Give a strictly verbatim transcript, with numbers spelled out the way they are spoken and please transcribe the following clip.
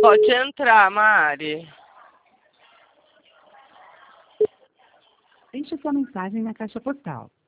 Pode entrar, Mari. Deixe sua mensagem na caixa postal.